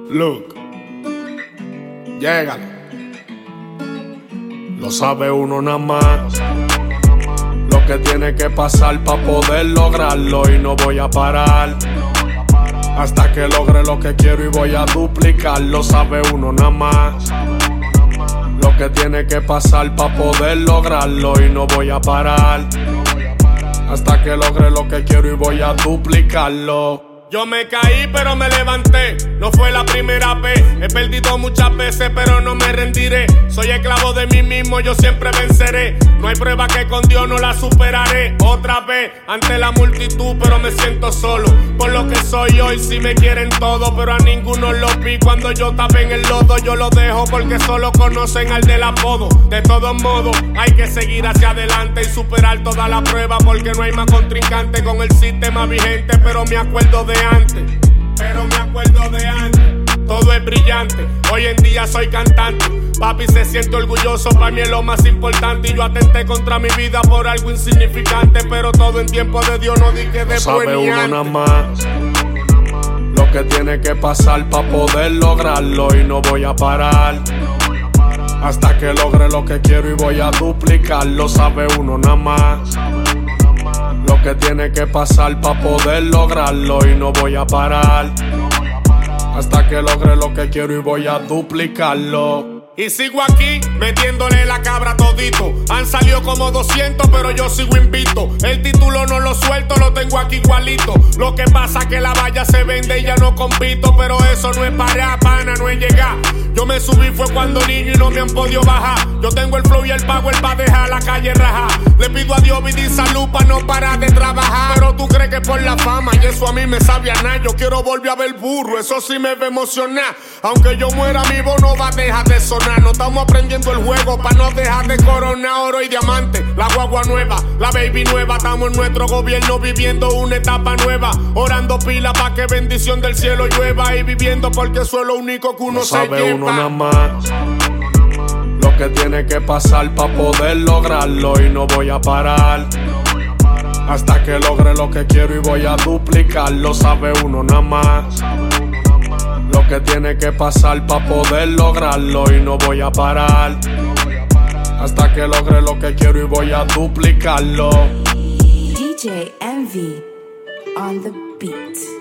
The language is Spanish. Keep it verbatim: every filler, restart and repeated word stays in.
Look, llégale. Lo sabe uno nada más. Lo que tiene que pasar para poder lograrlo, y no voy a parar hasta que logre lo que quiero y voy a duplicarlo. Sabe uno nada más. Lo que tiene que pasar para poder lograrlo, y no voy a parar hasta que logre lo que quiero y voy a duplicarlo. Yo me caí pero me levanté, no fue la primera vez. He perdido muchas veces pero no me rendiré. Soy esclavo de mí mismo, yo siempre venceré. No hay prueba que con Dios no la superaré. Otra vez ante la multitud pero me siento solo. Por lo que soy hoy si me quieren todo, pero a ninguno lo vi cuando yo estaba en el lodo. Yo lo dejo porque solo conocen al del apodo. De todos modos hay que seguir hacia adelante y superar toda la prueba, porque no hay más contrincante con el sistema vigente. Pero me acuerdo de antes, pero me acuerdo de antes. Todo es brillante, hoy en día soy cantante. Papi se siente orgulloso, para mí es lo más importante. Y yo atenté contra mi vida por algo insignificante, pero todo en tiempo de Dios, no dije después sabe ni uno antes. Nada más lo que tiene que pasar para poder lograrlo, y no voy a parar hasta que logre lo que quiero y voy a duplicarlo. Sabe uno nada más lo que tiene que pasar para poder lograrlo, y no voy a parar hasta que logre lo que quiero y voy a duplicarlo. Y sigo aquí, metiéndole la cabra todito. Han salido como doscientos, pero yo sigo invicto. El título no lo suelto, lo tengo aquí igualito. Lo que pasa que la valla se vende y ya no compito, pero eso no es para pana, no es llegar. Yo me subí fue cuando niño y no me han podido bajar. Yo tengo el flow y el power pa' dejar la calle raja. Le pido a Dios vida y salud pa' no parar de trabajar. Pero tú crees que por la fama, y eso a mí me sabe a nada. Yo quiero volver a ver burro, eso sí me va a emocionar. Aunque yo muera, mi voz no va a dejar de sonar. No estamos aprendiendo el juego pa' no dejar de coronar oro y diamante. La guagua nueva, la baby nueva. Estamos en nuestro gobierno viviendo una etapa nueva. Orando pila pa' que bendición del cielo llueva. Y viviendo porque eso es lo único que uno no se sabe lleva. Uno nada más lo que tiene que pasar para poder lograrlo, y no voy a parar hasta que logre lo que quiero y voy a duplicarlo. Sabe uno nada más lo que tiene que pasar para poder lograrlo, y no voy a parar hasta que logre lo que quiero y voy a duplicarlo. D J Envy on the beat.